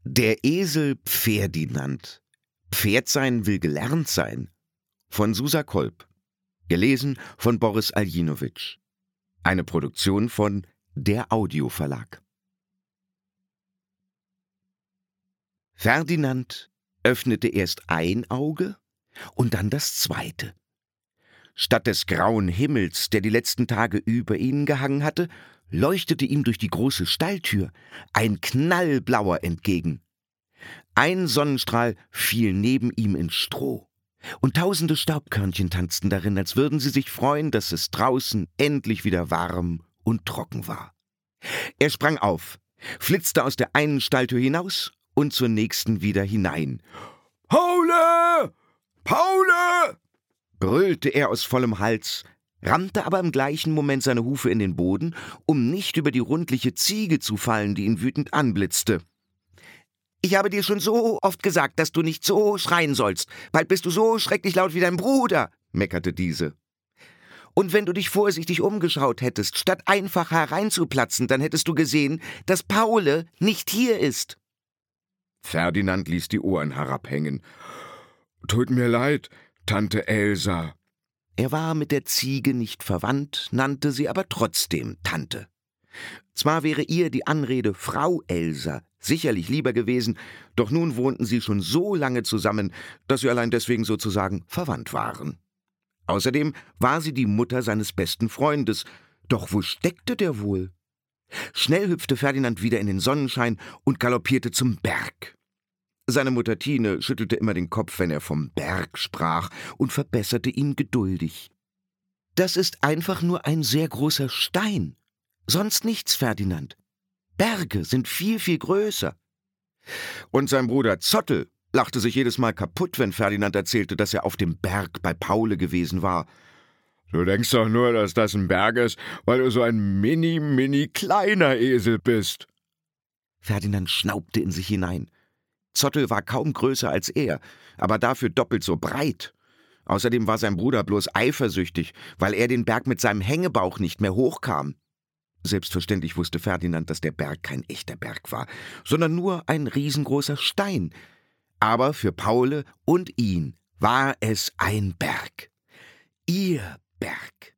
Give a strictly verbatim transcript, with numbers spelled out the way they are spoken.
Der Esel Ferdinand. Pferd sein will gelernt sein. Von Susa Kolb. Gelesen von Boris Aljinowitsch. Eine Produktion von Der Audio Verlag. Ferdinand öffnete erst ein Auge und dann das zweite. Statt des grauen Himmels, der die letzten Tage über ihnen gehangen hatte, leuchtete ihm durch die große Stalltür ein knallblauer entgegen. Ein Sonnenstrahl fiel neben ihm ins Stroh, und tausende Staubkörnchen tanzten darin, als würden sie sich freuen, dass es draußen endlich wieder warm und trocken war. Er sprang auf, flitzte aus der einen Stalltür hinaus und zur nächsten wieder hinein. »Paule! Paule!« brüllte er aus vollem Hals, rammte aber im gleichen Moment seine Hufe in den Boden, um nicht über die rundliche Ziege zu fallen, die ihn wütend anblitzte. »Ich habe dir schon so oft gesagt, dass du nicht so schreien sollst. Bald bist du so schrecklich laut wie dein Bruder«, meckerte diese. »Und wenn du dich vorsichtig umgeschaut hättest, statt einfach hereinzuplatzen, dann hättest du gesehen, dass Paule nicht hier ist.« Ferdinand ließ die Ohren herabhängen. »Tut mir leid, Tante Elsa.« Er war mit der Ziege nicht verwandt, nannte sie aber trotzdem Tante. Zwar wäre ihr die Anrede Frau Elsa sicherlich lieber gewesen, doch nun wohnten sie schon so lange zusammen, dass sie allein deswegen sozusagen verwandt waren. Außerdem war sie die Mutter seines besten Freundes. Doch wo steckte der wohl? Schnell hüpfte Ferdinand wieder in den Sonnenschein und galoppierte zum Berg. Seine Mutter Tine schüttelte immer den Kopf, wenn er vom Berg sprach, und verbesserte ihn geduldig. »Das ist einfach nur ein sehr großer Stein. Sonst nichts, Ferdinand. Berge sind viel, viel größer.« Und sein Bruder Zottel lachte sich jedes Mal kaputt, wenn Ferdinand erzählte, dass er auf dem Berg bei Paule gewesen war. »Du denkst doch nur, dass das ein Berg ist, weil du so ein mini, mini kleiner Esel bist.« Ferdinand schnaubte in sich hinein. Zottel war kaum größer als er, aber dafür doppelt so breit. Außerdem war sein Bruder bloß eifersüchtig, weil er den Berg mit seinem Hängebauch nicht mehr hochkam. Selbstverständlich wusste Ferdinand, dass der Berg kein echter Berg war, sondern nur ein riesengroßer Stein. Aber für Paule und ihn war es ein Berg. Ihr Berg.